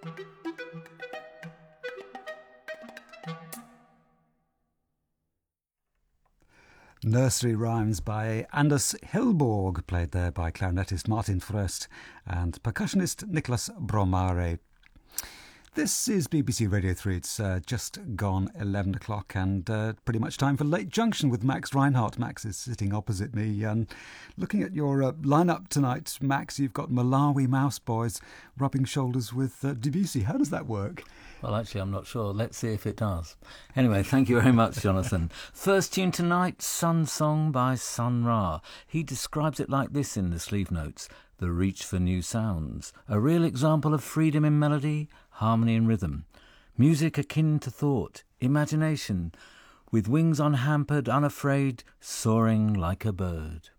Nursery Rhymes by Anders Hellborg, played there by clarinetist Martin Fröst and percussionist Nicholas Bromare. This is BBC Radio 3. It's just gone 11 o'clock and pretty much time for Late Junction with Max Reinhardt. Max is sitting opposite me. Looking at your lineup tonight, Max, you've got Malawi Mouse Boys rubbing shoulders with Debussy. How does that work? Well, actually, I'm not sure. Let's see if it does. Anyway, thank you very much, Jonathan. First tune tonight, Sun Song by Sun Ra. He describes it like this in the sleeve notes: the reach for new sounds, a real example of freedom in melody, harmony and rhythm, music akin to thought, imagination, with wings unhampered, unafraid, soaring like a bird.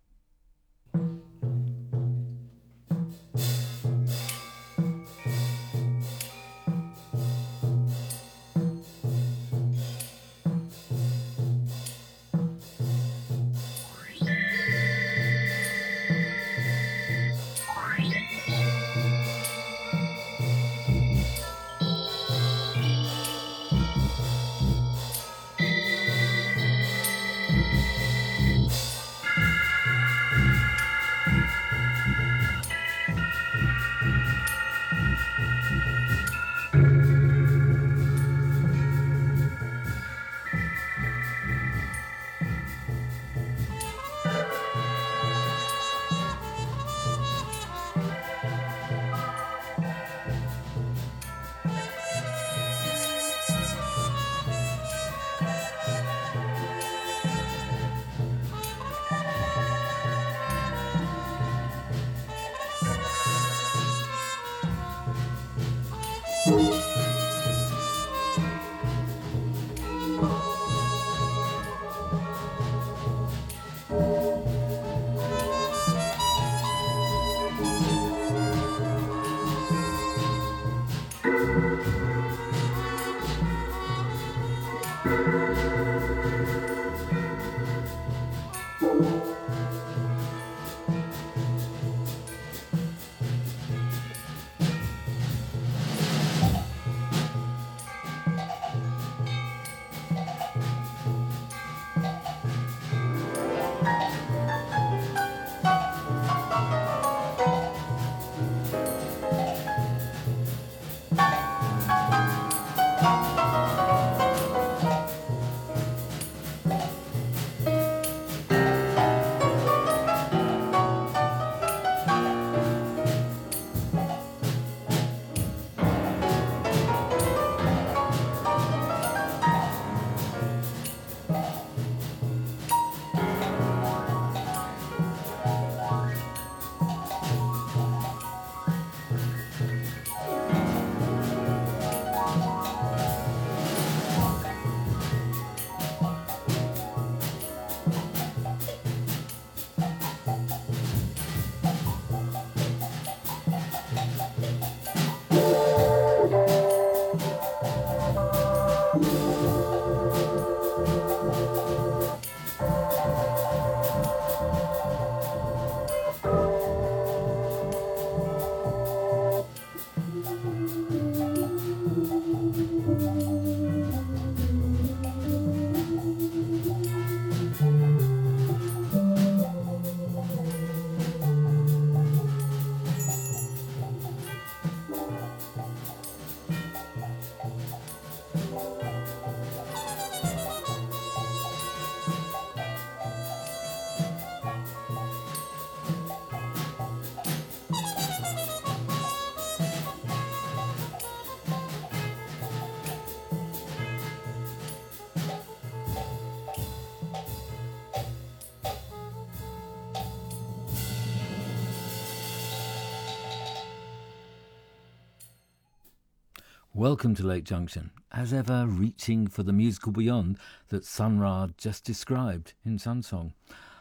Welcome to Late Junction, as ever reaching for the musical beyond that Sun Ra just described in Sun Song.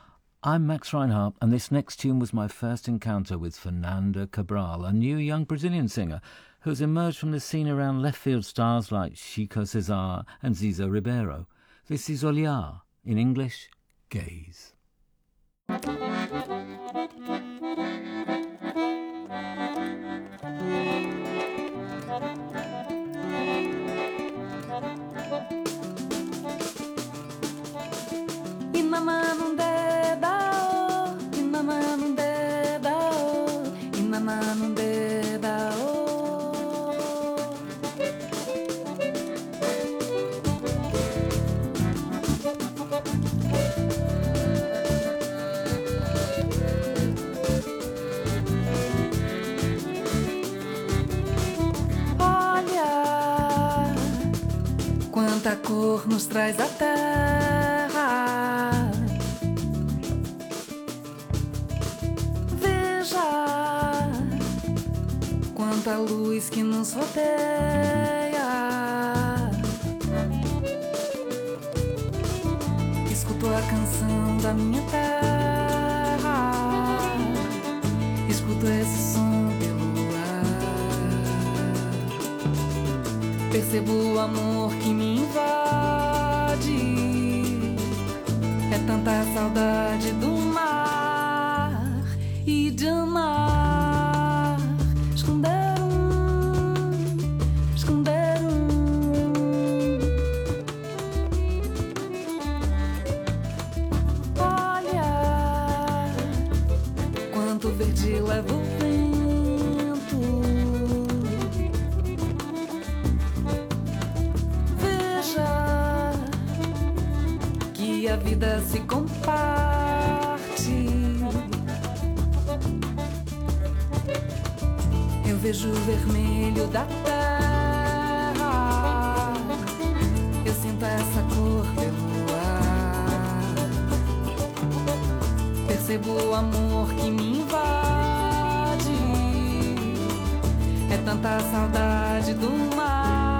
I'm Max Reinhardt, and this next tune was my first encounter with Fernanda Cabral, a new young Brazilian singer who's emerged from the scene around left-field stars like Chico Cesar and Ziza Ribeiro. This is Olhar, in English, Gaze. Quanta cor nos traz a terra. Veja quanta luz que nos rodeia. Escuto a canção da minha terra. Escuto esse som pelo ar. Percebo o amor que me invade. É tanta saudade do mar e de amar. Esconder esconder Olha quanto verde leva o vento. Veja que a vida se comparte. Eu vejo o vermelho da terra. Eu sinto essa cor pelo ar. Percebo o amor que me invade. É tanta saudade do mar.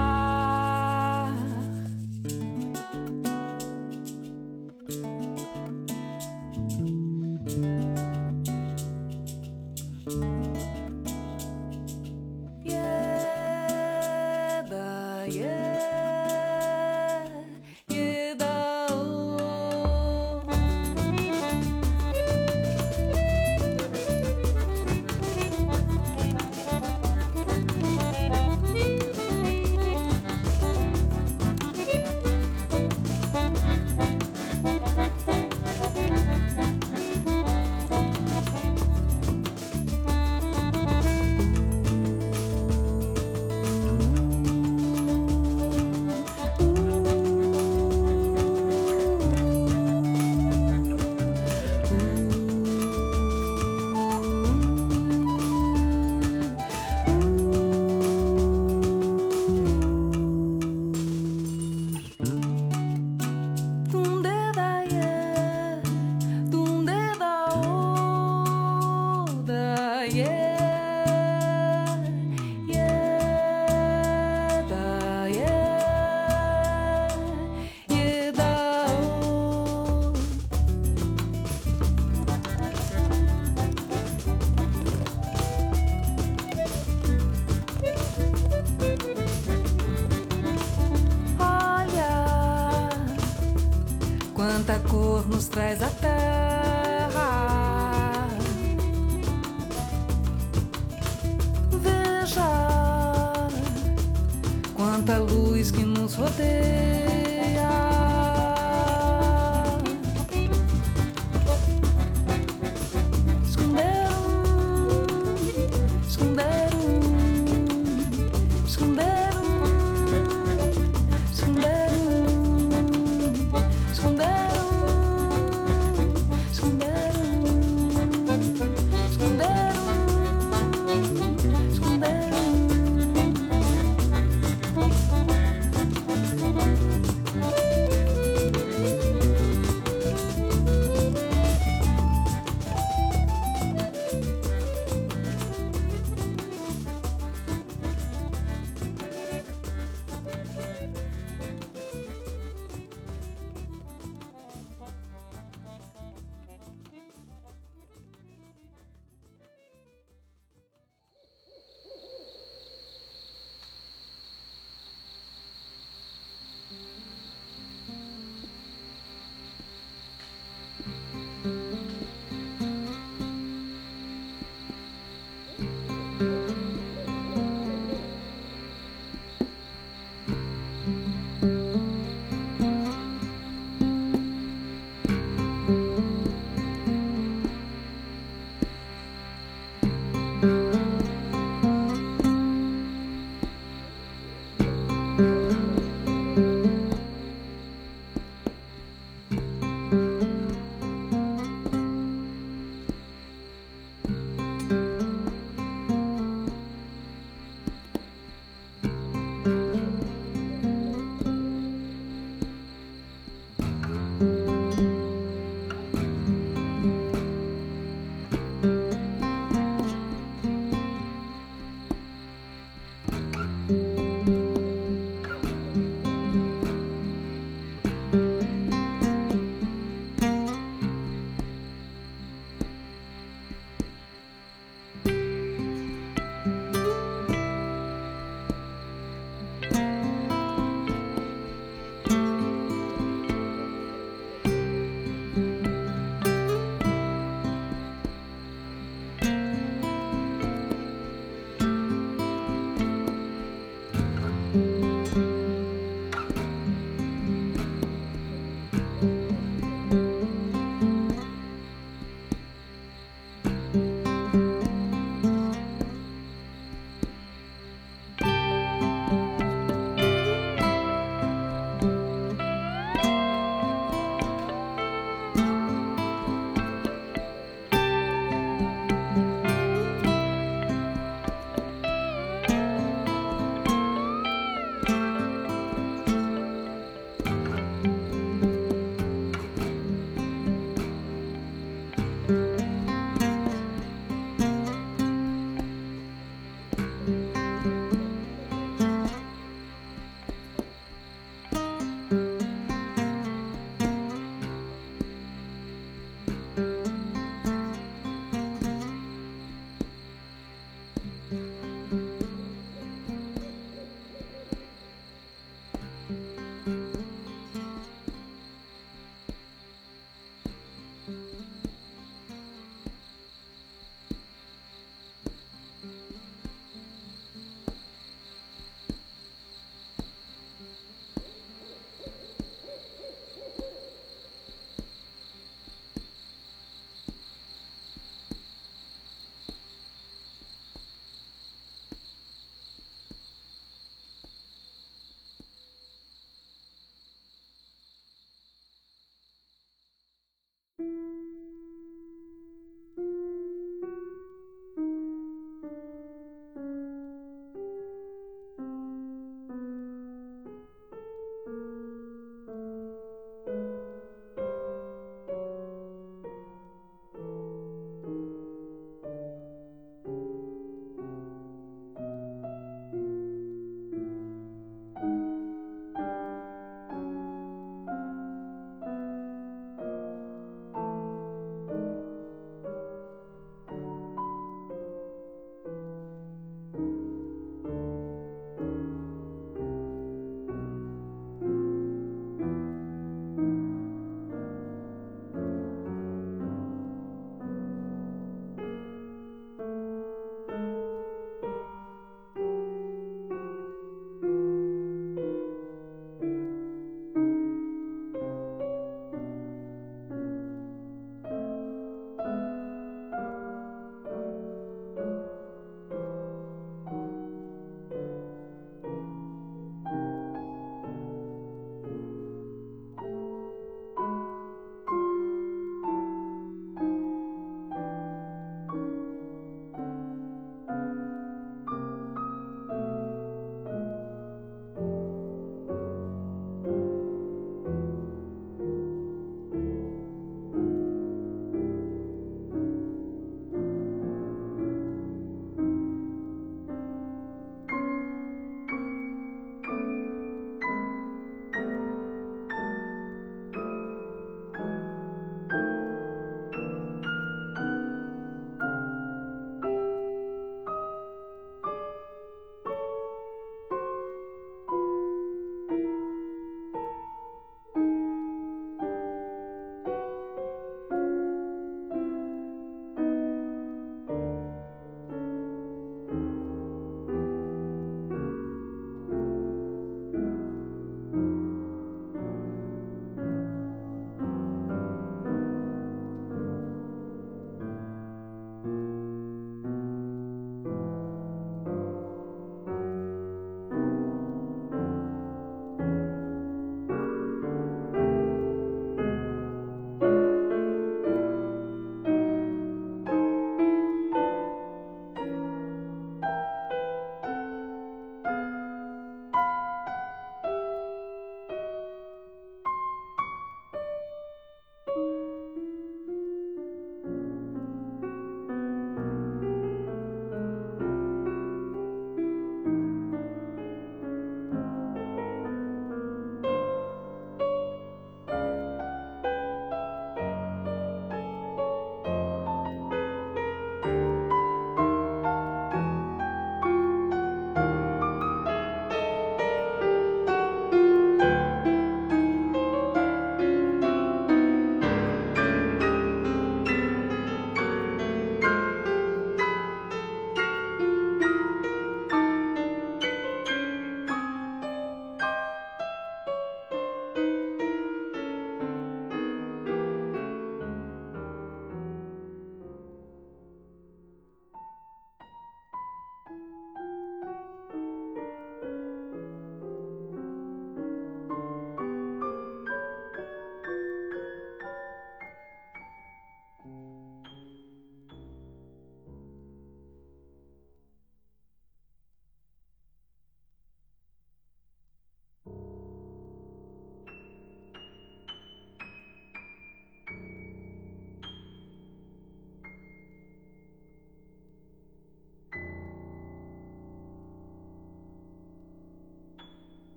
Quanta cor nos traz a terra. Veja quanta luz que nos rodeia. Esconder esconder esconder esconder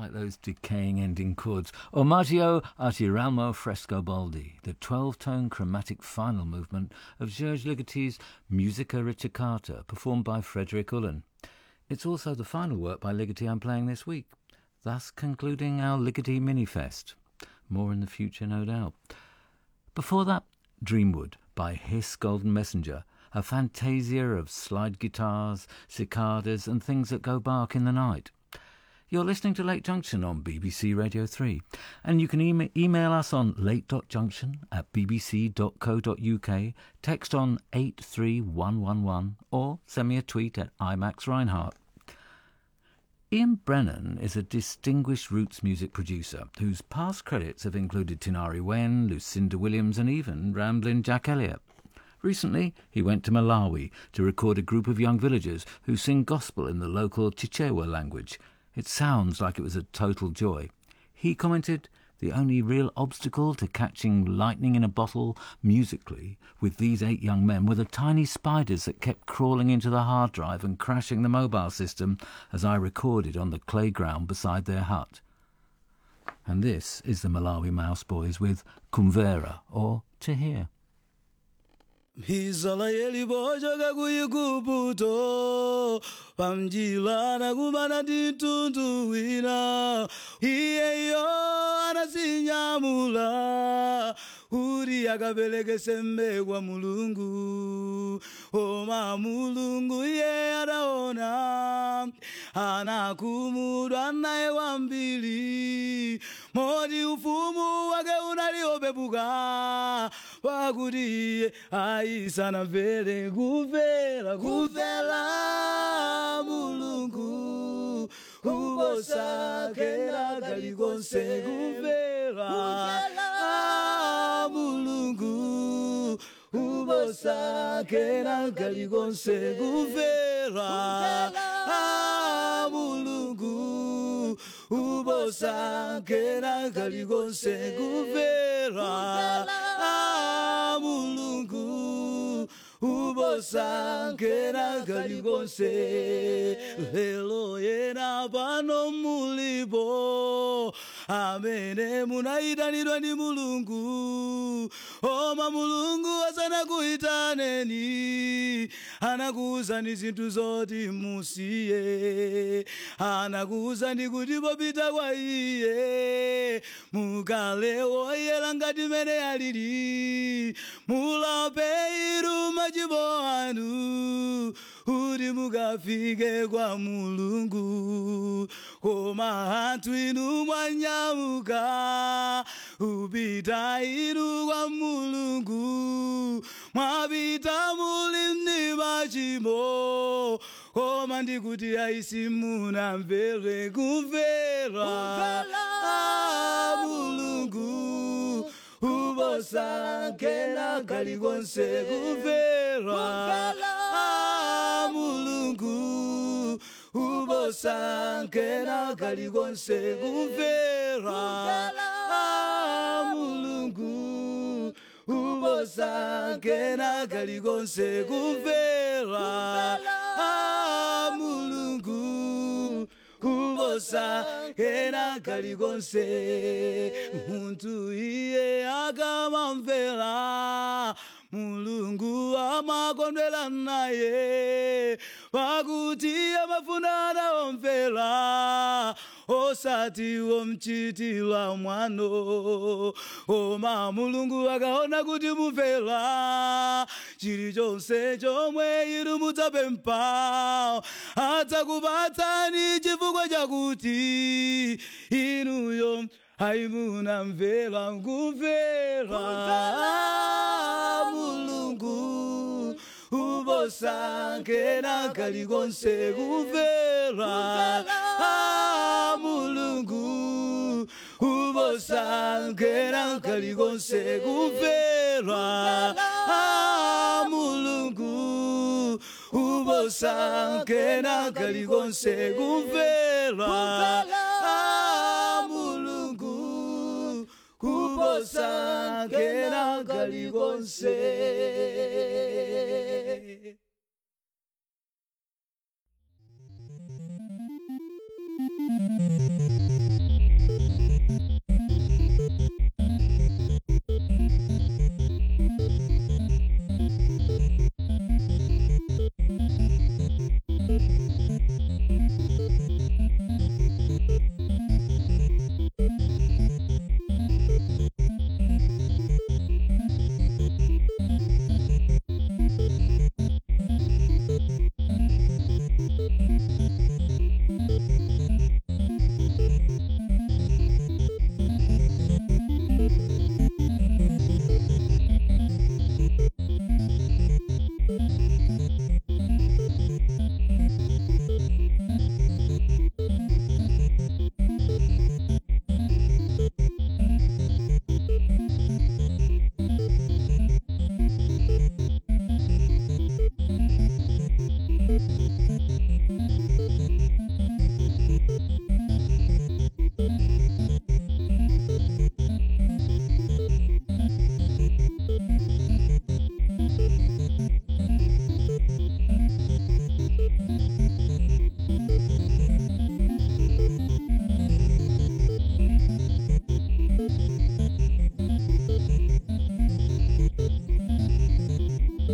like those decaying ending chords. Omaggio a Girolamo Frescobaldi, the 12-tone chromatic final movement of Serge Ligoti's Musica Ricercata, performed by Frederick Ullin. It's also the final work by Ligeti I'm playing this week, thus concluding our Ligeti Minifest. More in the future, no doubt. Before that, Dreamwood by Hiss Golden Messenger, a fantasia of slide guitars, cicadas and things that go bark in the night. You're listening to Late Junction on BBC Radio 3, and you can email us on late.junction@bbc.co.uk, text on 83111, or send me a tweet at IMAXReinhardt. Ian Brennan is a distinguished roots music producer whose past credits have included Tinari Wen, Lucinda Williams and even Ramblin' Jack Elliott. Recently, he went to Malawi to record a group of young villagers who sing gospel in the local Chichewa language. It sounds like it was a total joy. He commented, "The only real obstacle to catching lightning in a bottle musically with these 8 young men were the tiny spiders that kept crawling into the hard drive and crashing the mobile system as I recorded on the clay ground beside their hut." And this is the Malawi Mouse Boys with Kumvera, or To Hear. Israeli bojoga kuyikuputo pamjilana kumana titundu wina iyeyo anasinyamula uri akapeleke sembe kwa mulungu oma mulungu ye adaona anakumudwa naye wambili modi ufumu wake unaliopepuka pakuti aisana mvere kuvela mulungu kubosa kela kalikonse kuvela mulungu kubosa kela kalikonse kuvela mulungu ubosa kela kalikonse kuvela mulungu ubosa kela kalikonse lelo yena pano mulipo amene munaitanidwa ndi mulungu oma mulungu asana kuitaneni anakuuzani zinthu zoti musiye anakuuzani kuti popita kwa iye mukale woyera ngati mene alili mulape iru machimo anu kuti mukafike kwa mulungu koma anthu inu mwanyamuka upita inu kwa mulungu mwapita muli ndi machimo koma ndikuti aisi munamvere kumvera mulungu ubosa kela kalikonse kumvera mulungu ubosa kela kalikonse kumvera mulungu ubosa kela kalikonse kumvera mulungu ubosa kela kalikonse muntu iye akamamvera mulungu amakondwera naye pakuti amafuna anaomvera osati womchitira mwano oma mulungu akaona kuti mumvera chilichonse chomwe inu mudzapempha adzakupatsani chifukwa chakuti inuyo aimunamvera kumvera mulungu ubosa kela kalikonse kumvera mulungu ubosa kela kalikonse kumvera mulungu ubosa kela kalikonse kumvera mulungu ubosa kela kalikonse.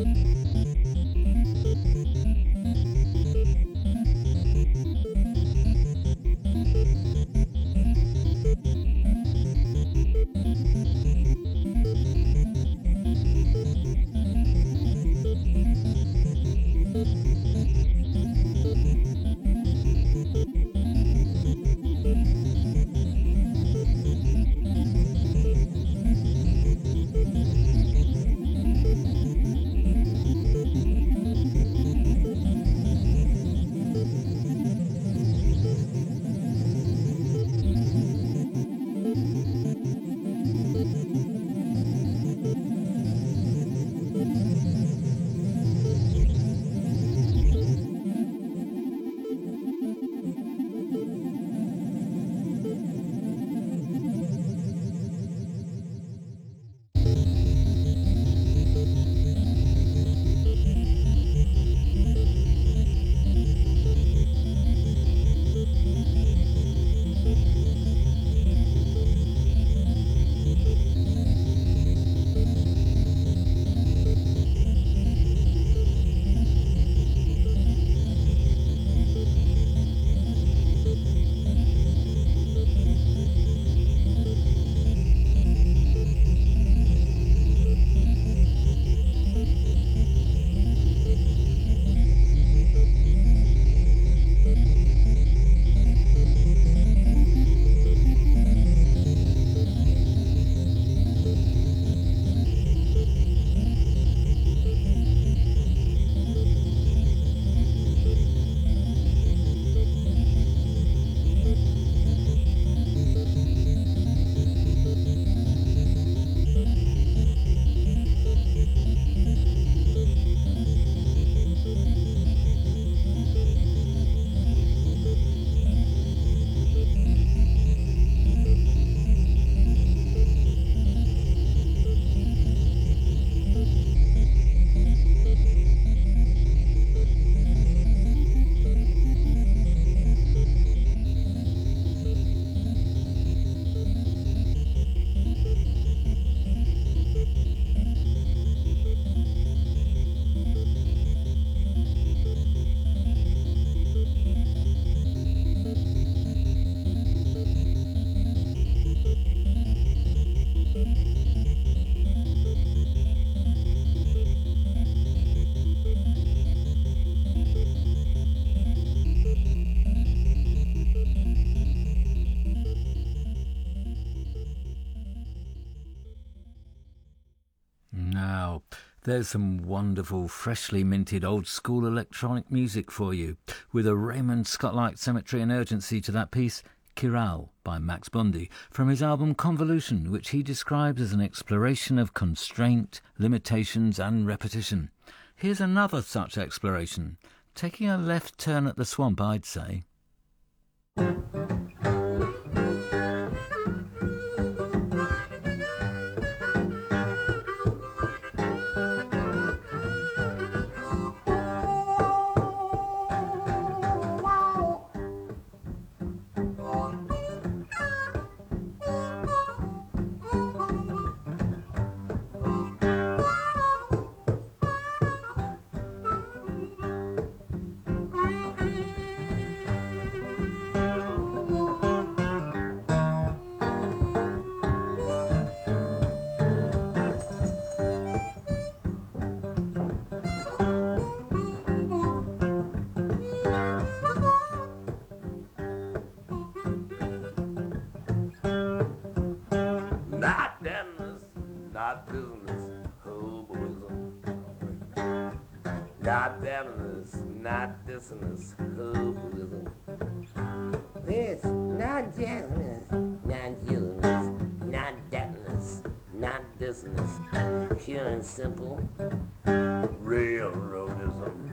Now, there's some wonderful, freshly minted old-school electronic music for you, with a Raymond Scott-like symmetry and urgency to that piece, Chiral by Max Bundy, from his album Convolution, which he describes as an exploration of constraint, limitations and repetition. Here's another such exploration, taking a left turn at the swamp, I'd say. Not business, not business, hoboism. Not business, not business, hoboism. It's not business, not business, not business, not business. Pure and simple, railroadism.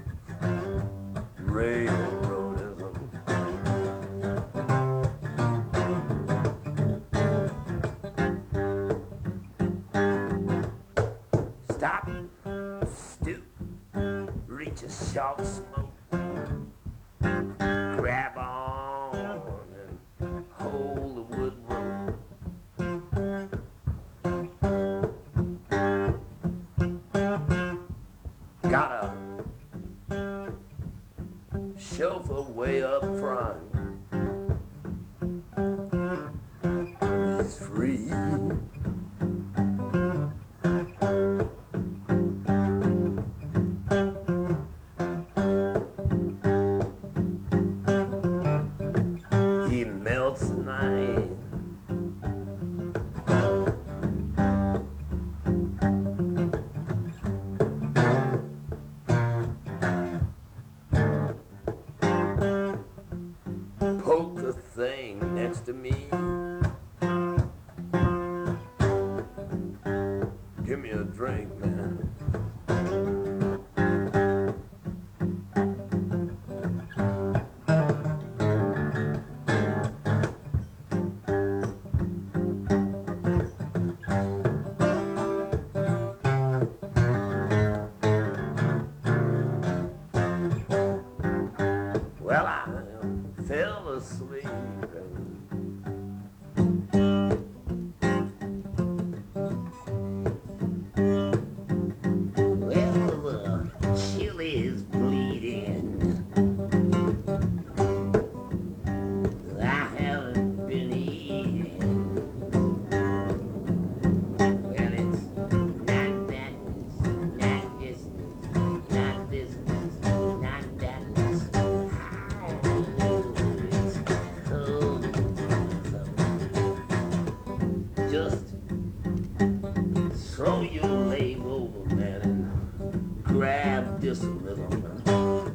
Railroadism. Stop, stoop, reach a short smoke, grab on and hold the wood rope. way up front. He's free. He melts the night. Poke the thing next to me. Give me a drink, man. Well, I fell asleep well, the chili is bleeding. I haven't been eating. Well, it's not that, not this, not this, not that. Just throw your leg over, man, and grab this a little, man.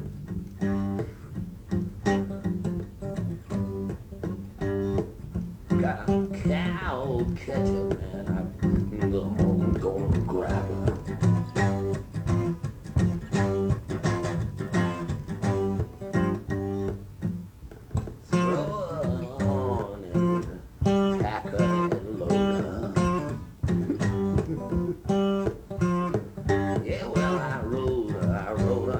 Got a cow catcher, man. I'm gonna grab her. Throw her on and pack her and load her. Yeah, well, I rode her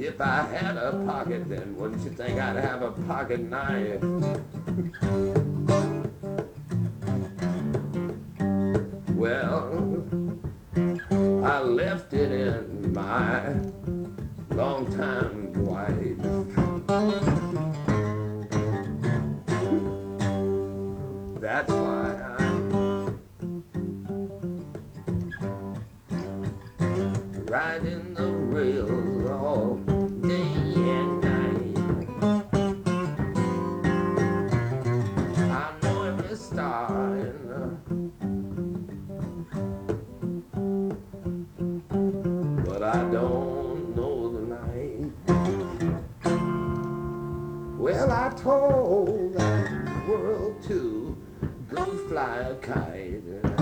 If I had a pocket, then wouldn't you think I'd have a pocket knife? Well, I left it in my long-time wife. That's why I'm riding the rails all day and night. I know every star in but I don't know the night. Well, I told the world to go fly a kite.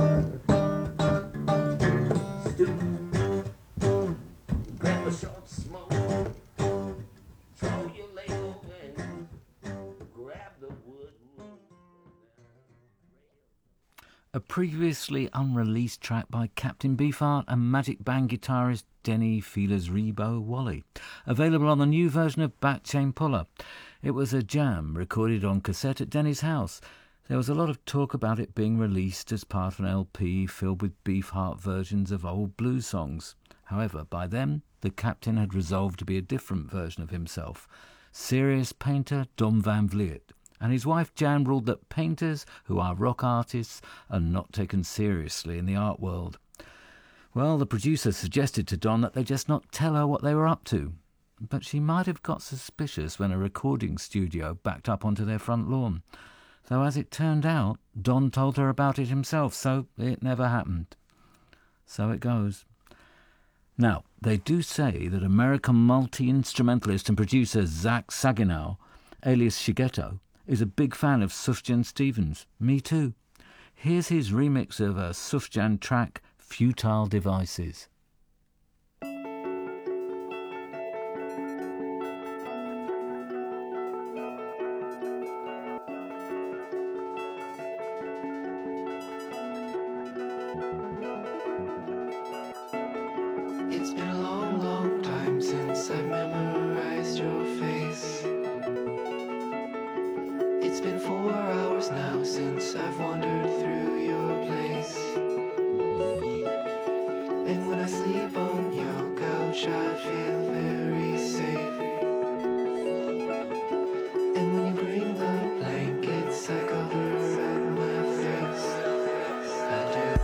Stoop, grab a short smoke, throw your leg over and grab the wood. A previously unreleased track by Captain Beefheart and Magic Band guitarist Denny Feelers-Rebo Wally, available on the new version of Backchain Puller. It was a jam recorded on cassette at Denny's house. There was a lot of talk about it being released as part of an LP filled with Beefheart versions of old blues songs. However, by then, the Captain had resolved to be a different version of himself, serious painter Dom Van Vliet. And his wife Jan ruled that painters who are rock artists are not taken seriously in the art world. Well, the producer suggested to Don that they just not tell her what they were up to. But she might have got suspicious when a recording studio backed up onto their front lawn. Though as it turned out, Don told her about it himself, so it never happened. So it goes. Now, they do say that American multi-instrumentalist and producer Zach Saginaw, alias Shigeto, is a big fan of Sufjan Stevens. Me too. Here's his remix of a Sufjan track, Futile Devices. It's been a long, long time since I memorized your face. It's been 4 hours now since I've wandered through your place. And when I sleep on your couch, I feel very safe. And when you bring the blankets, I cover up my face. I do.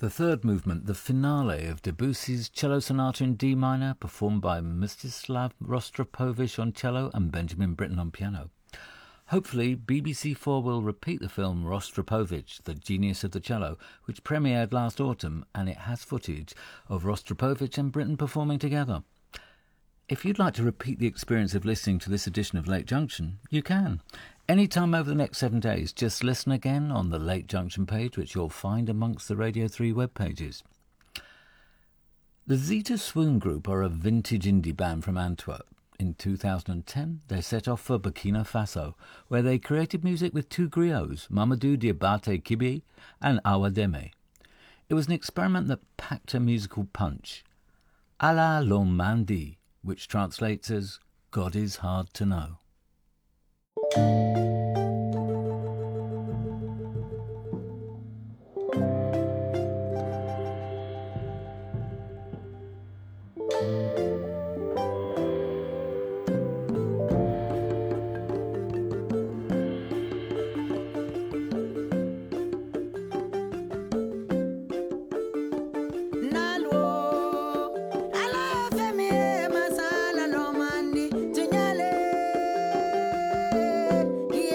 The third movement, the finale of Debussy's Cello Sonata in D minor, performed by Mstislav Rostropovich on cello and Benjamin Britten on piano. Hopefully, BBC4 will repeat the film Rostropovich, The Genius of the Cello, which premiered last autumn, and it has footage of Rostropovich and Britten performing together. If you'd like to repeat the experience of listening to this edition of Late Junction, you can. Any time over the next 7 days, just listen again on the Late Junction page, which you'll find amongst the Radio 3 web pages. The Zeta Swoon Group are a vintage indie band from Antwerp. In 2010, they set off for Burkina Faso, where they created music with two griots, Mamadou Diabate Kibi and Awa Deme. It was an experiment that packed a musical punch. Allah l'homme mandi, which translates as God is hard to know. Yeah.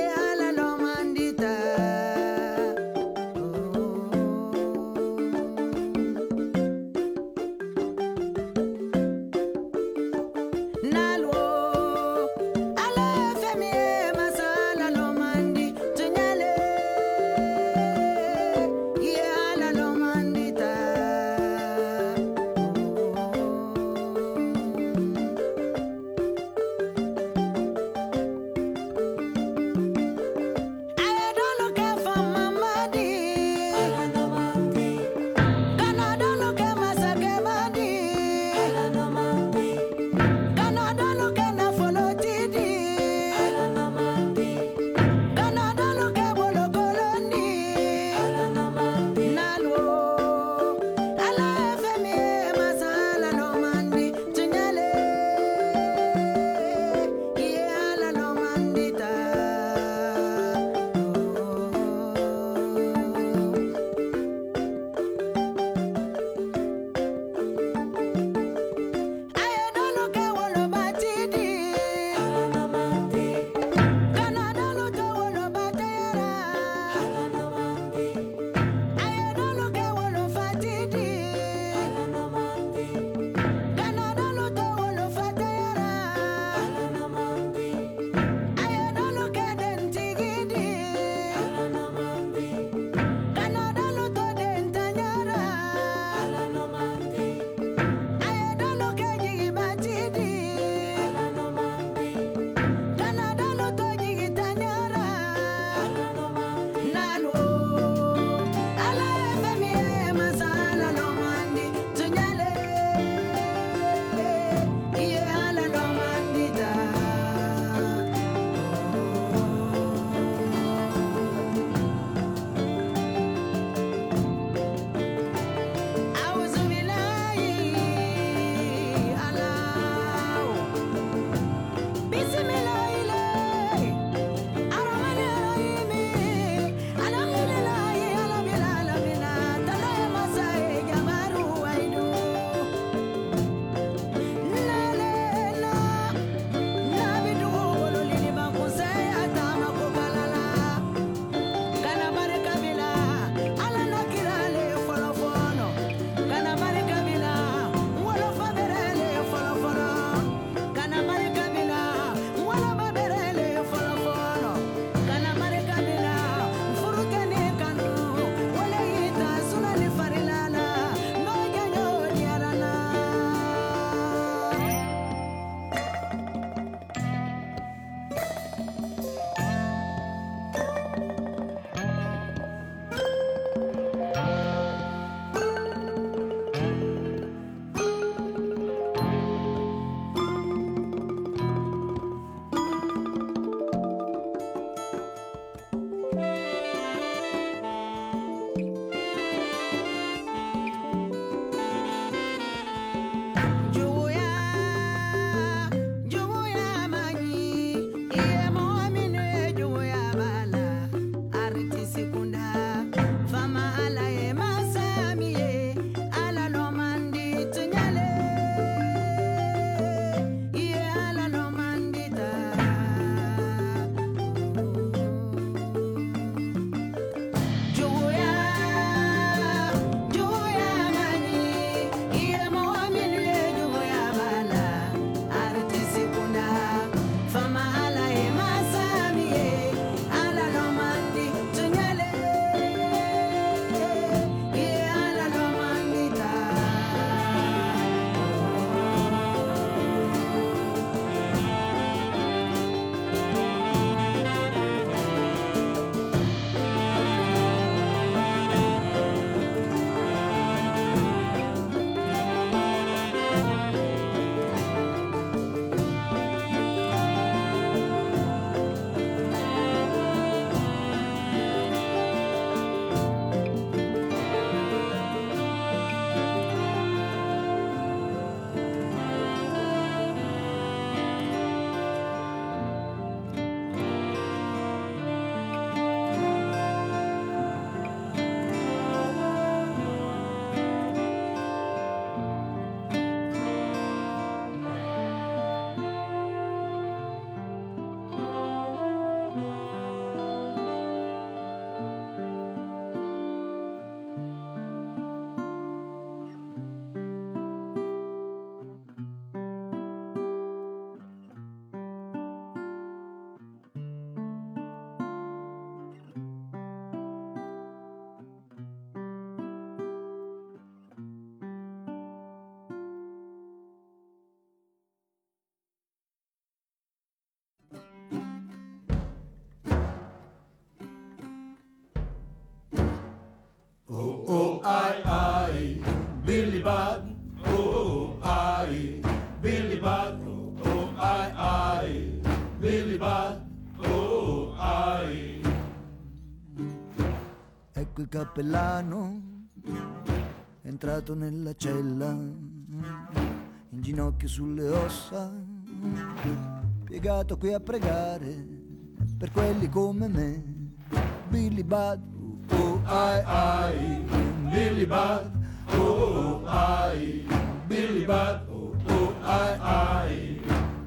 ecco il cappellano è entrato nella cella, in ginocchio sulle ossa, piegato qui a pregare per quelli come me. Billy Budd, oh ai ai, Billy Budd, oh ai, Billy Budd, oh ai ai.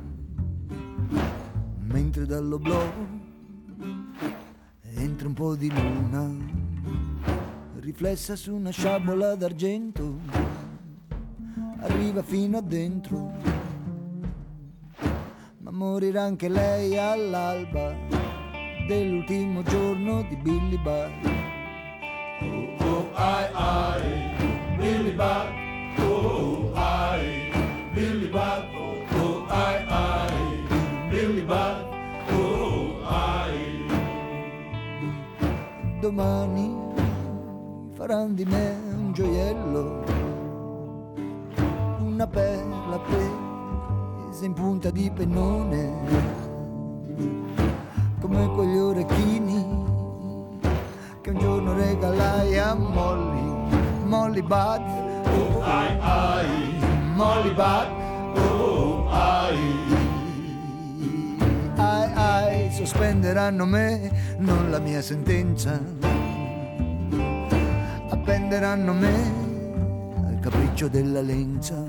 Mentre dall'oblò entra un po' di luna, riflessa su una sciabola d'argento, arriva fino a dentro, ma morirà anche lei all'alba dell'ultimo giorno di Billy Budd. Oh, oh, ai, ai, Billy Budd, oh, ai, Billy Budd, oh, ai, ai, Billy Budd, oh, ai. Domani faranno di me un gioiello, una perla presa in punta di pennone, come quegli orecchini che un giorno regalai a Molly Budd, oh ai ai, Molly Budd, oh ai. Ai ai, sospenderanno me, non la mia sentenza, appenderanno me al capriccio della lenza.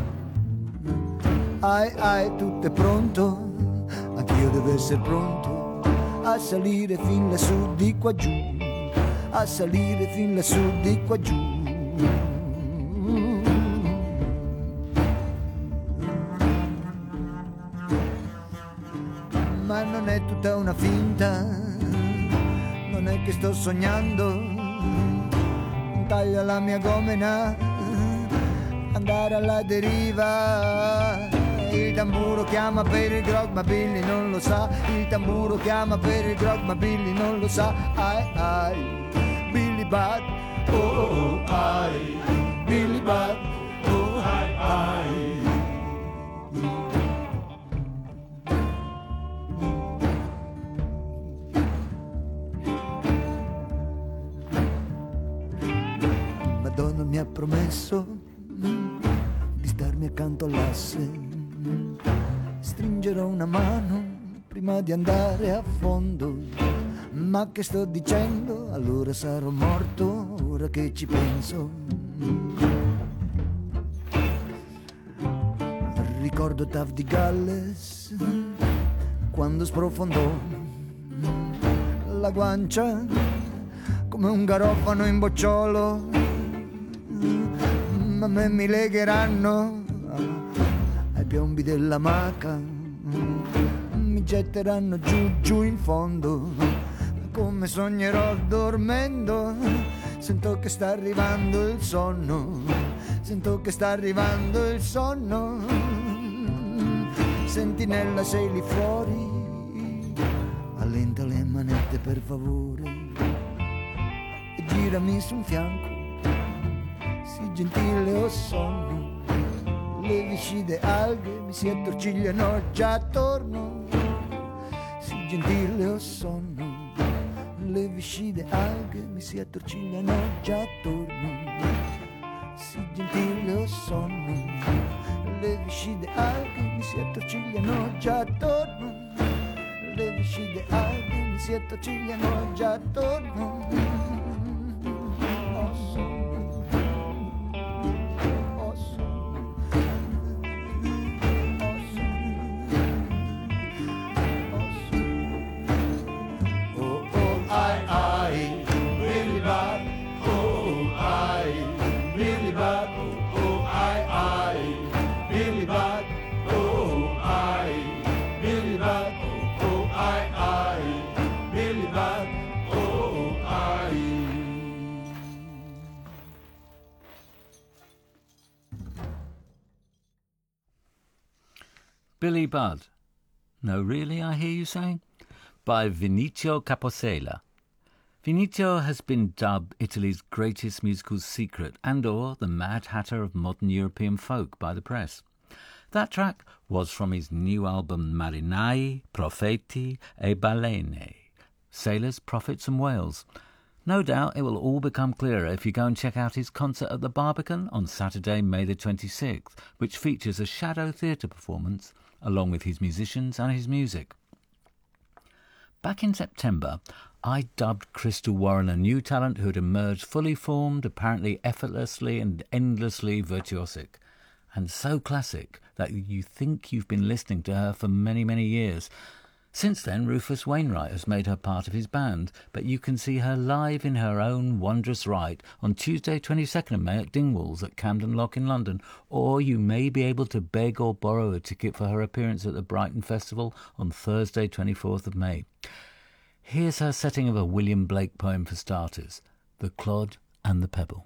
Ai ai, tutto è pronto, anch'io devo essere pronto a salire fin lassù di qua giù, a salire fin lassù di qua giù. Ma non è tutta una finta, non è che sto sognando, taglio la mia gomena, andare alla deriva. Il tamburo chiama per il grog ma Billy non lo sa, il tamburo chiama per il grog ma Billy non lo sa. Ai ai, Billy Budd, oh oh ai, Billy Budd, oh ai ai. Madonna mi ha promesso di starmi accanto all'asse, stringerò una mano prima di andare a fondo. Ma che sto dicendo? Allora sarò morto, ora che ci penso. Ricordo Tav di Galles quando sprofondò la guancia come un garofano in bocciolo. Ma me mi legheranno ai piombi della maca, mi getteranno giù giù in fondo, come sognerò dormendo. Sento che sta arrivando il sonno, sento che sta arrivando il sonno. Sentinella sei lì fuori, allenta le manette per favore e girami su un fianco, sii gentile ho sonno. Le viscide alghe mi si attorcigliano già attorno, sii gentile ho sonno. Le viscide alghe mi si attorcigliano già attorno, sii gentile ho sonno. Le viscide alghe mi si attorcigliano già attorno, le viscide alghe mi si attorcigliano già attorno. Ho sonno, ho sonno, ho sonno, ho sonno. Oh oh ai ai, Billy Budd, oh ai, Billy Budd, oh ai ai, Billy Budd, oh ai, Billy Budd, oh ai ai, Billy Budd, oh ai. Billy Budd. No, really, I hear you saying? By Vinicio Caposella. Vinicio has been dubbed Italy's greatest musical secret and/or the Mad Hatter of modern European folk by the press. That track was from his new album Marinai, Profeti e Balene, Sailors, Prophets and Whales. No doubt it will all become clearer if you go and check out his concert at the Barbican on Saturday, May the 26th, which features a shadow theatre performance along with his musicians and his music. Back in September, I dubbed Crystal Warren a new talent who had emerged fully formed, apparently effortlessly and endlessly virtuosic, and so classic that you think you've been listening to her for many, many years. Since then, Rufus Wainwright has made her part of his band, but you can see her live in her own wondrous right on Tuesday 22nd of May at Dingwalls at Camden Lock in London, or you may be able to beg or borrow a ticket for her appearance at the Brighton Festival on Thursday 24th of May. Here's her setting of a William Blake poem for starters, The Clod and the Pebble.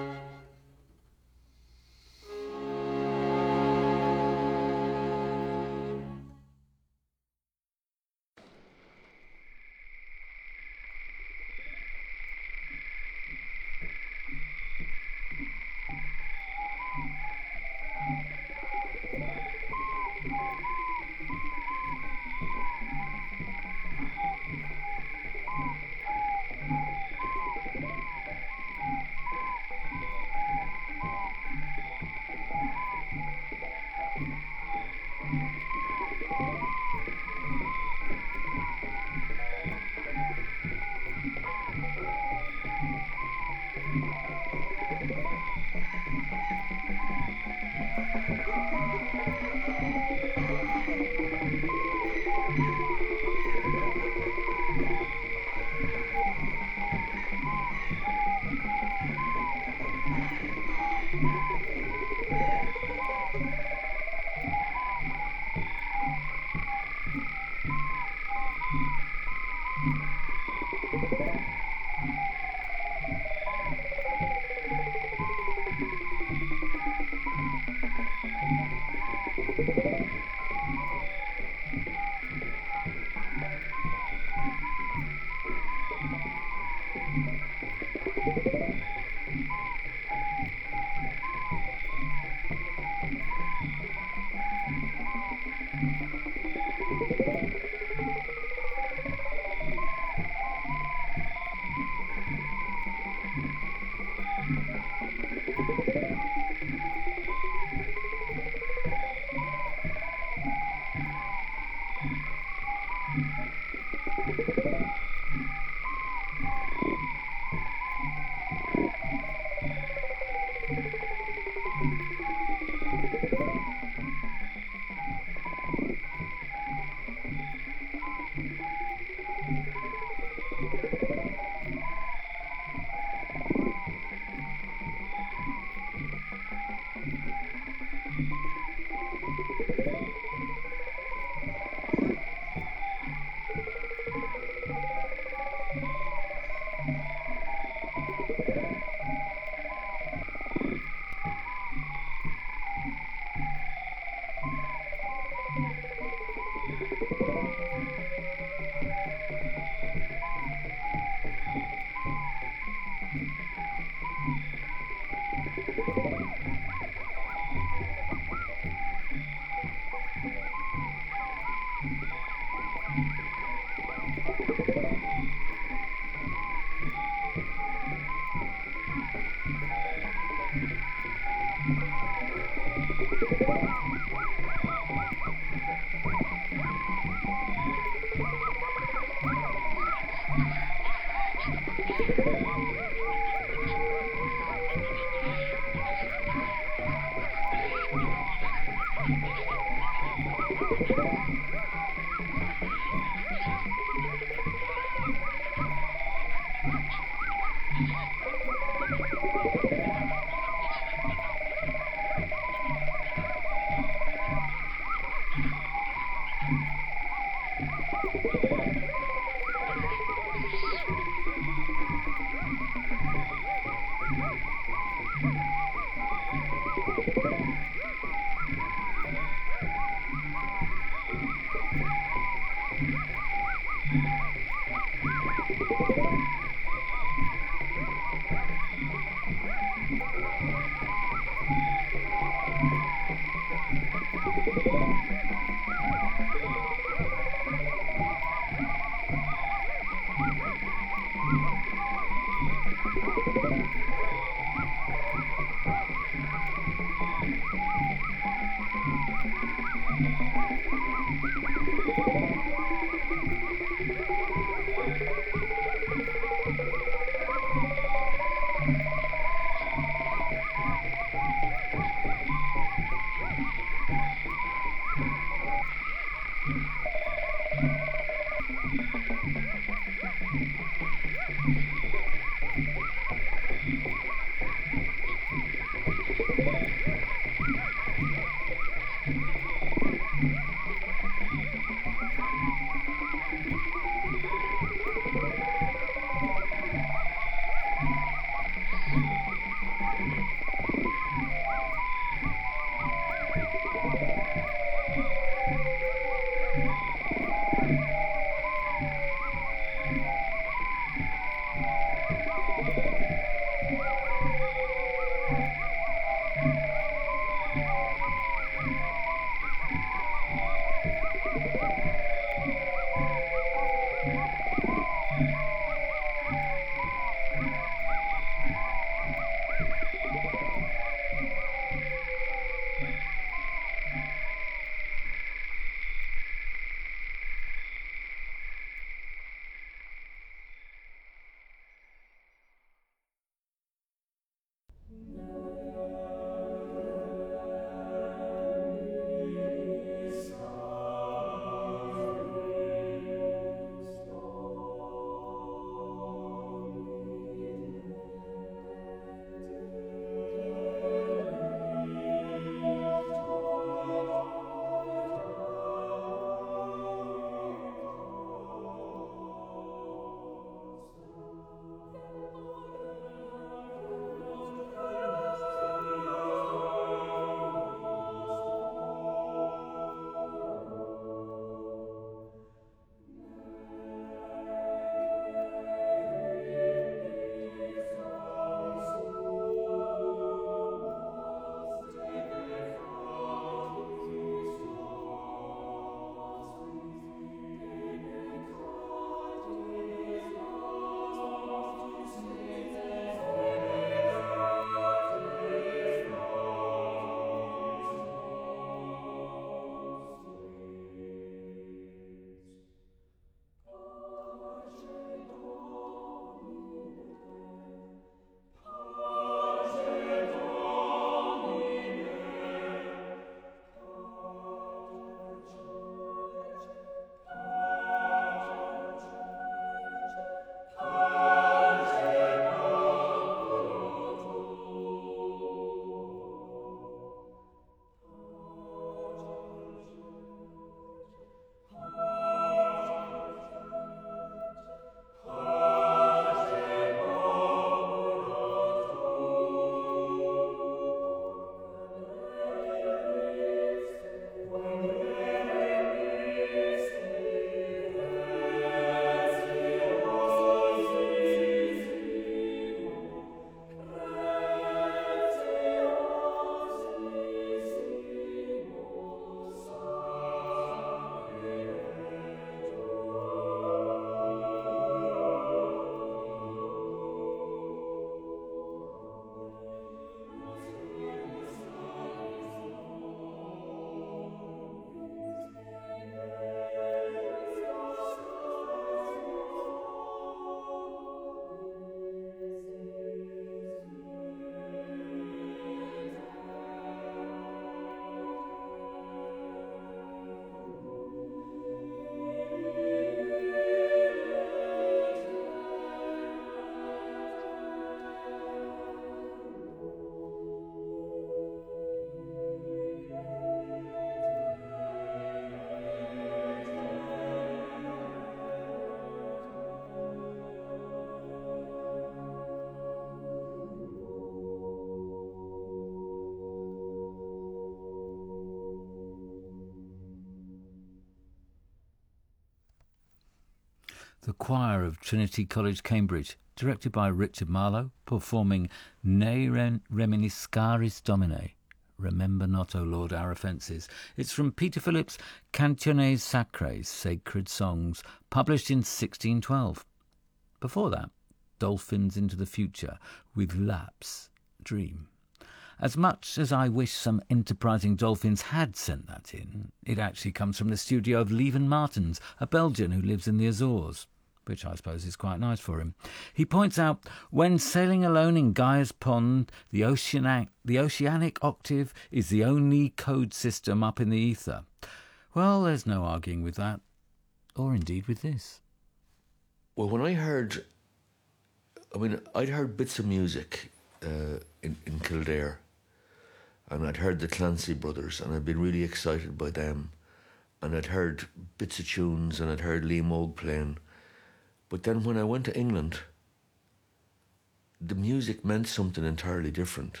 the choir of Trinity College, Cambridge, directed by Richard Marlowe, performing Ne Reminiscaris Domine, Remember Not, O Lord, Our Offences. It's from Peter Phillips' Canciones Sacrae, Sacred Songs, published in 1612. Before that, Dolphins into the Future, with Lapse, Dream. As much as I wish some enterprising dolphins had sent that in, it actually comes from the studio of Leven Martens, a Belgian who lives in the Azores, which I suppose is quite nice for him. He points out, when sailing alone in Gaia's Pond, the oceanic octave is the only code system up in the ether. Well, there's no arguing with that, or indeed with this. Well, when I'd heard bits of music in Kildare, and I'd heard the Clancy Brothers, and I'd been really excited by them, and I'd heard bits of tunes, and I'd heard Liam Moog playing. But then when I went to England, the music meant something entirely different.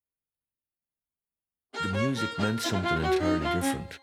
The music meant something entirely different.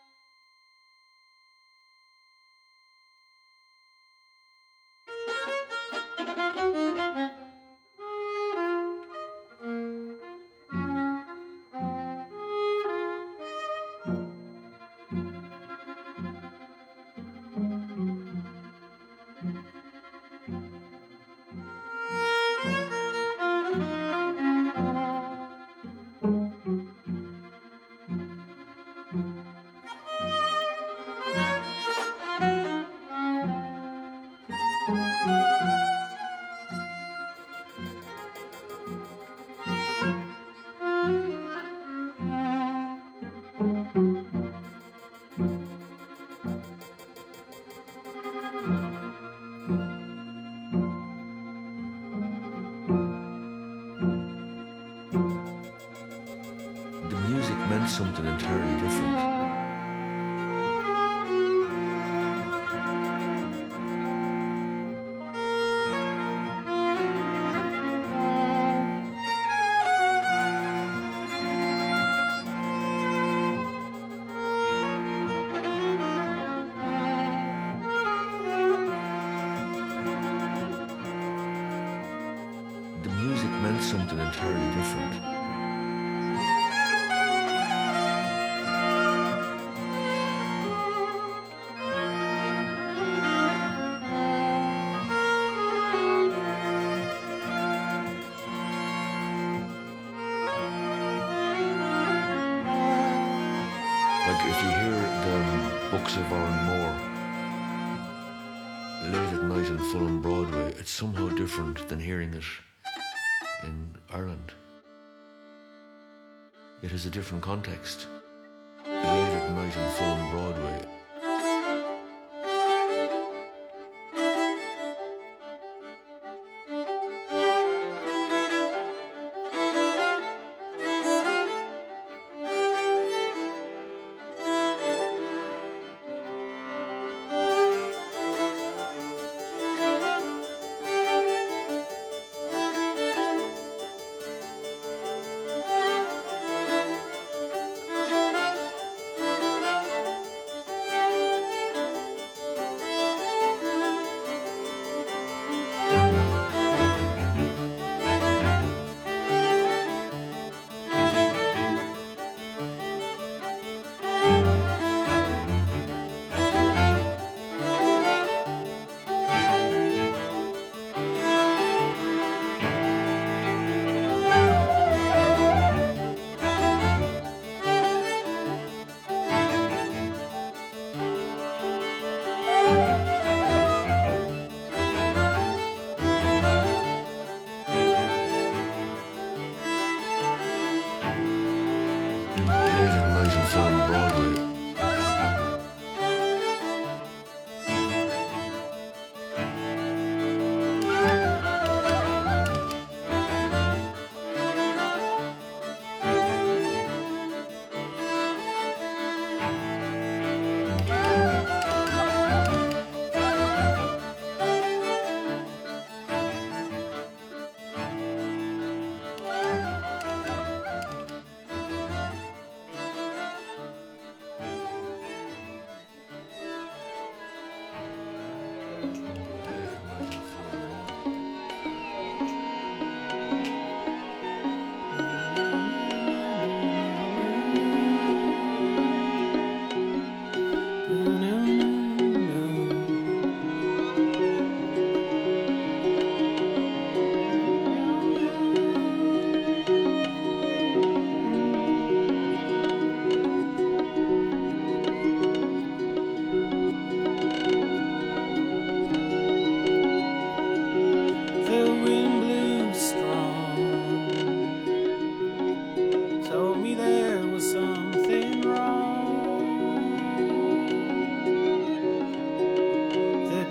Something entirely different. The music meant something entirely different. Books of Aaron Moore, late at night in Fulham Broadway, it's somehow different than hearing it in Ireland. It has a different context. Late at night in Fulham Broadway.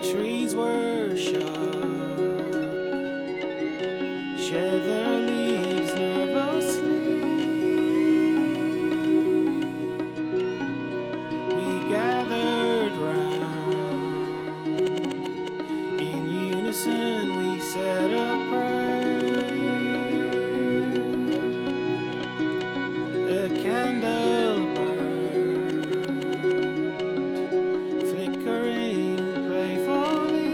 trees were sharp, shed their leaves nervously. We gathered round, in unison we said a prayer. A candle burned, flickering playfully.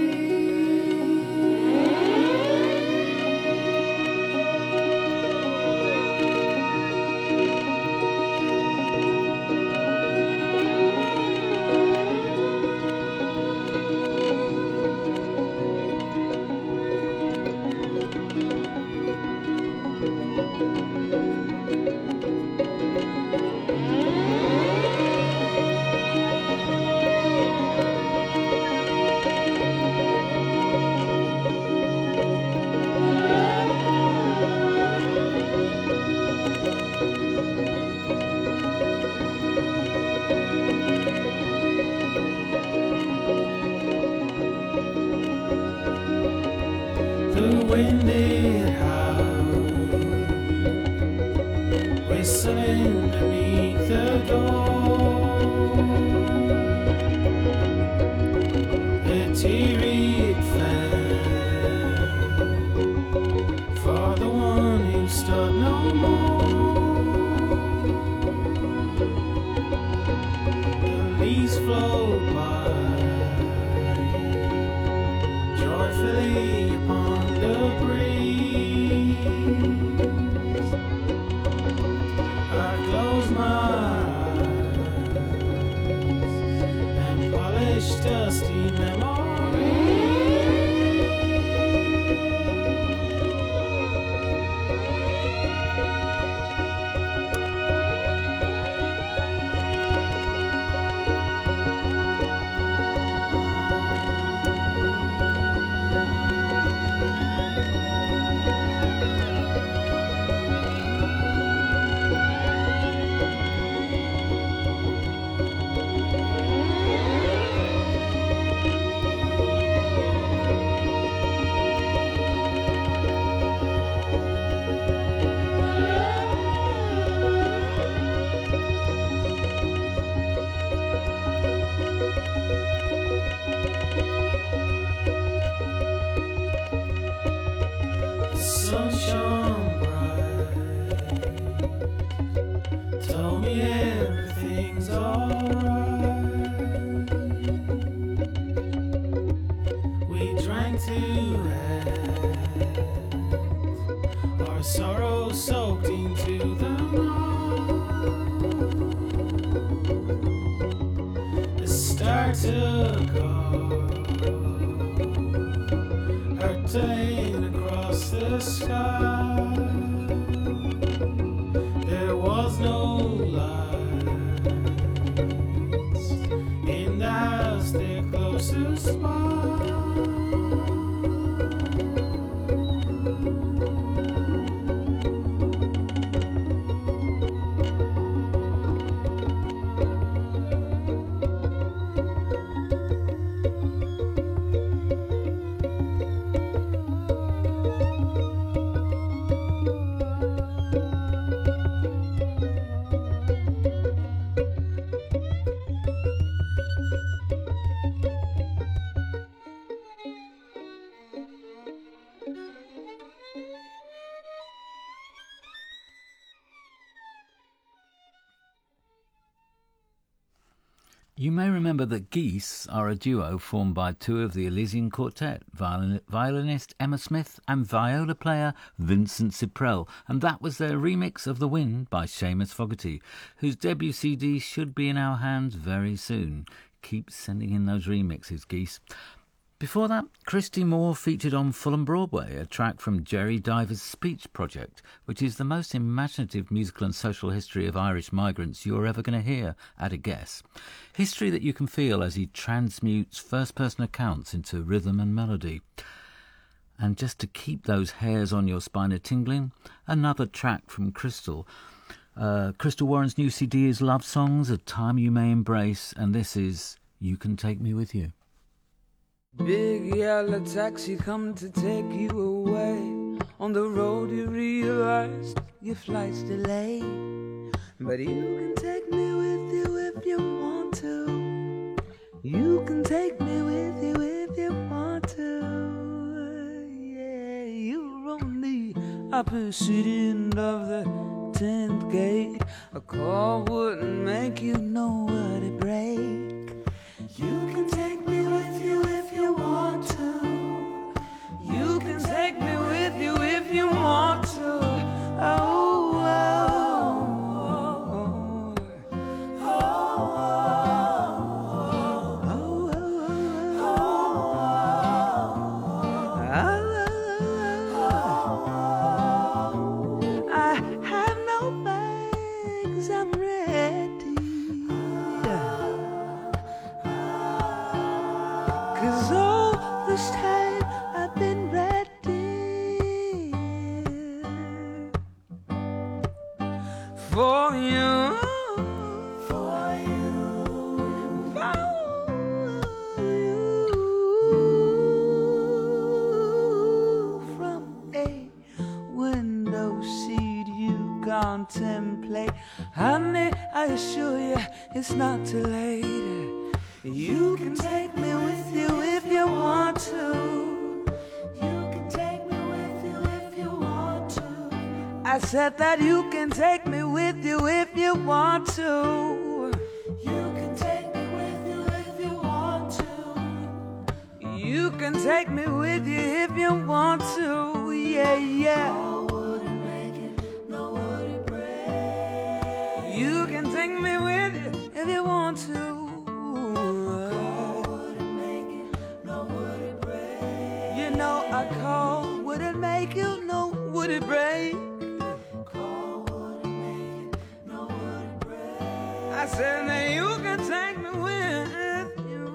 The wind it howled, whistling beneath the door. The tear it fell for the one who stood no more. The leaves float by joyfully upon the breeze. I close my eyes and polish dusty memories. The sun shone bright, told me everything's alright. We drank to head, our sorrow soaked into the night. The star took off, hurtling across the sky. There was no lights in the house, their closest by. You may remember that Geese are a duo formed by two of the Elysian Quartet, violinist Emma Smith and viola player Vincent Cyprell, and that was their remix of The Wind by Seamus Fogarty, whose debut CD should be in our hands very soon. Keep sending in those remixes, Geese. Before that, Christy Moore featured on Fulham Broadway, a track from Jerry Diver's Speech Project, which is the most imaginative musical and social history of Irish migrants you're ever going to hear, at a guess. History that you can feel as he transmutes first-person accounts into rhythm and melody. And just to keep those hairs on your spine a-tingling, another track from Crystal. Crystal Warren's new CD is Love Songs, A Time You May Embrace, and this is You Can Take Me With You. Big yellow taxi come to take you away. On the road you realize your flight's delayed, but you can take me with you if you want to. You can take me with you if you want to. Yeah, you're on the opposite end of the 10th gate. A call wouldn't make you know what to break. You can take me with you if you want to. You can take me with you if you want to. Oh, I have no bags, I'm ready. 'Cause all this time I've been ready for you. From a window seat you contemplate. Honey, I assure you it's not too late. You can take me with you if you want to. You can take me with you if you want to. I said that you can take me with you if you want to. You can take me with you if you want to. You can take me with you if you want to. Yeah, yeah. You can take me with you if you want to. You know a call wouldn't make you know, would it break? I said that you can take me with you.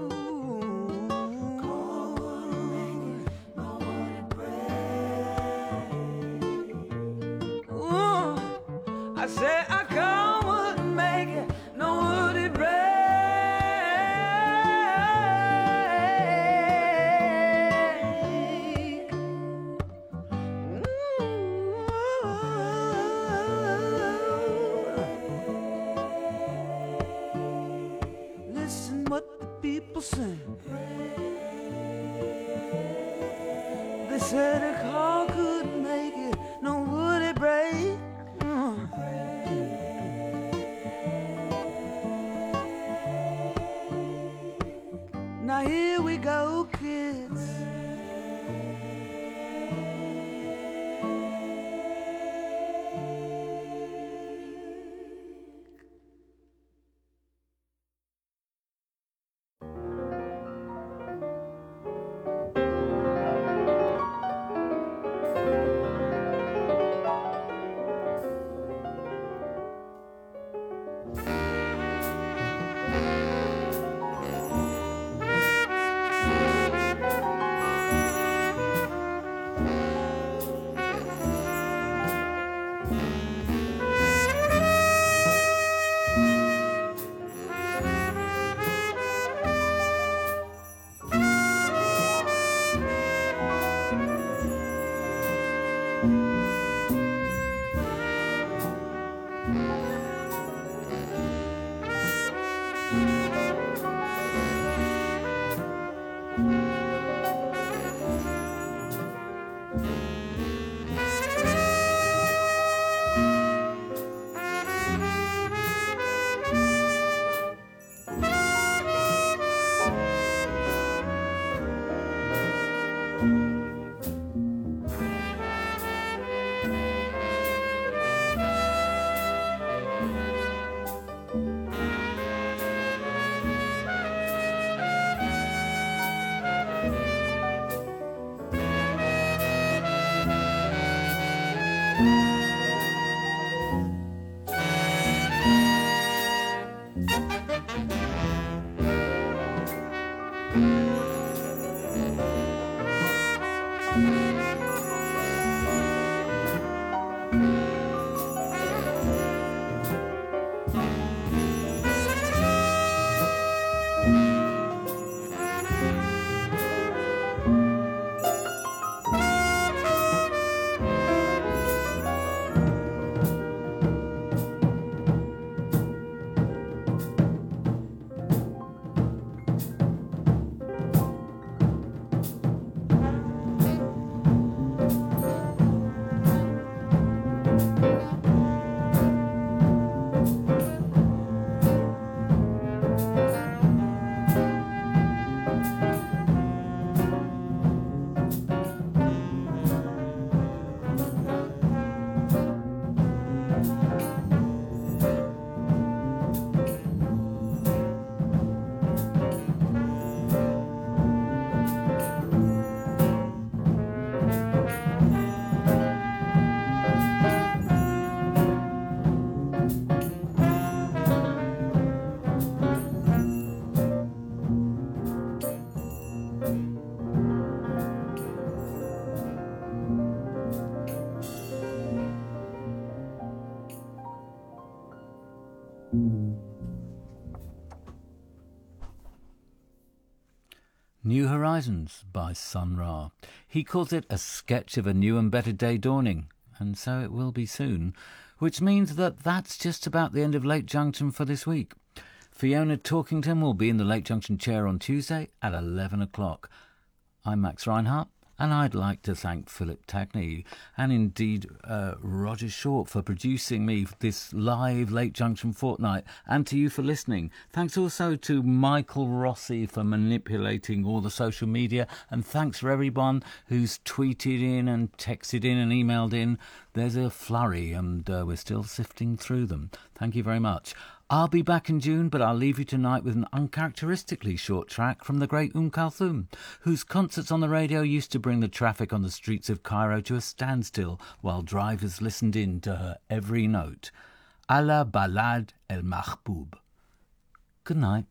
Ooh, I said a call wouldn't make it, no would it break? Listen what the people sing. They said a call couldn't make it, no would it break? Now here we go, kids. Horizons by Sun Ra. He calls it a sketch of a new and better day dawning, and so it will be soon, which means that that's just about the end of Late Junction for this week. Fiona Talkington will be in the Late Junction chair on Tuesday at 11 o'clock. I'm Max Reinhardt, and I'd like to thank Philip Tagney and indeed Roger Short for producing me this live Late Junction fortnight, and to you for listening. Thanks also to Michael Rossi for manipulating all the social media, and thanks for everyone who's tweeted in and texted in and emailed in. There's a flurry, and we're still sifting through them. Thank you very much. I'll be back in June, but I'll leave you tonight with an uncharacteristically short track from the great Kulthum, whose concerts on the radio used to bring the traffic on the streets of Cairo to a standstill while drivers listened in to her every note. Ala Balad El Mahboub. Good night.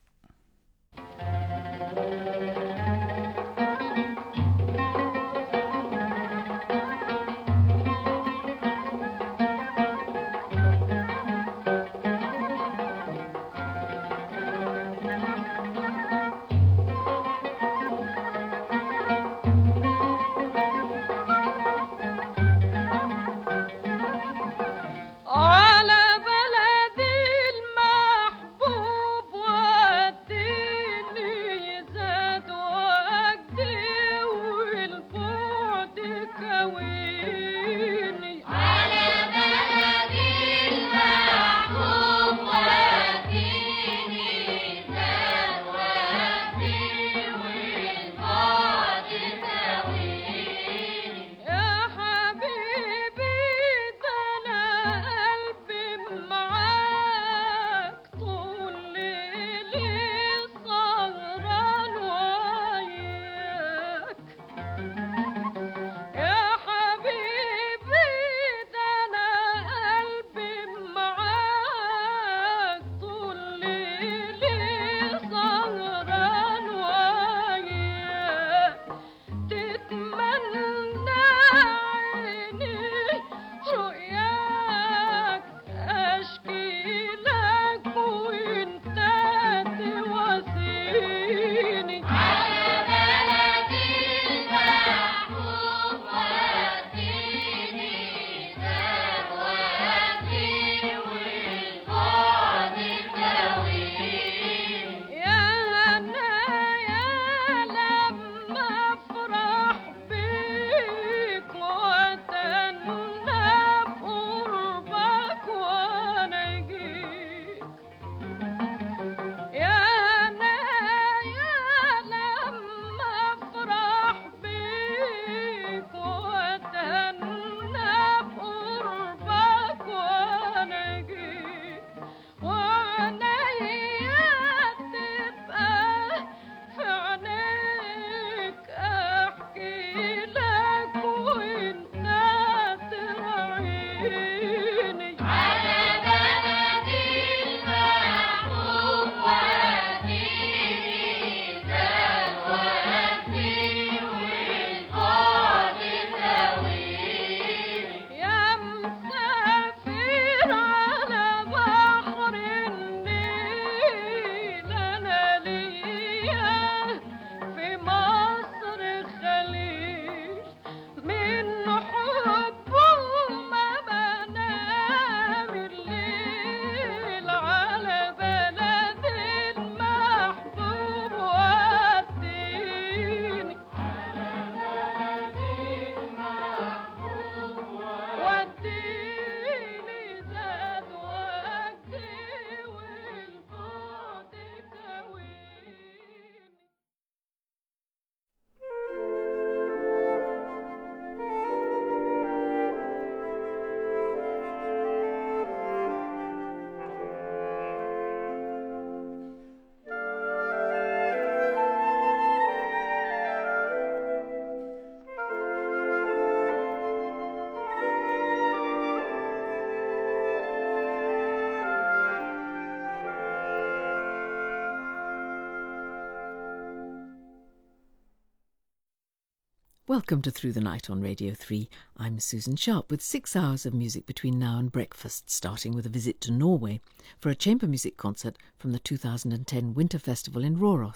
Welcome to Through the Night on Radio 3. I'm Susan Sharp with 6 hours of music between now and breakfast, starting with a visit to Norway for a chamber music concert from the 2010 Winter Festival in Røros.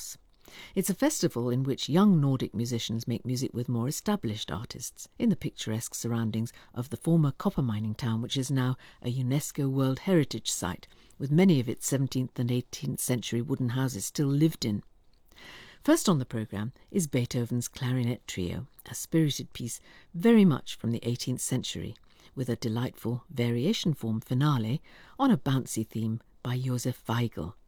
It's a festival in which young Nordic musicians make music with more established artists in the picturesque surroundings of the former copper mining town, which is now a UNESCO World Heritage Site, with many of its 17th and 18th century wooden houses still lived in. First on the programme is Beethoven's Clarinet Trio, a spirited piece very much from the 18th century, with a delightful variation form finale on a bouncy theme by Josef Weigl,